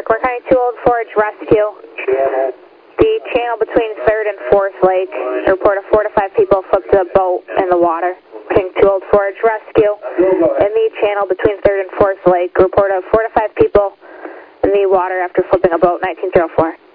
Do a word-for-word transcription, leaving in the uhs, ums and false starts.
Parkway County two Old Forge Rescue. Channel. The channel between third and fourth Lake. Report of four to five people flipped the boat in the water. King two Old Forge Rescue. In the channel between third and fourth Lake. Report of four to five people in the water after flipping a boat, nineteen oh four.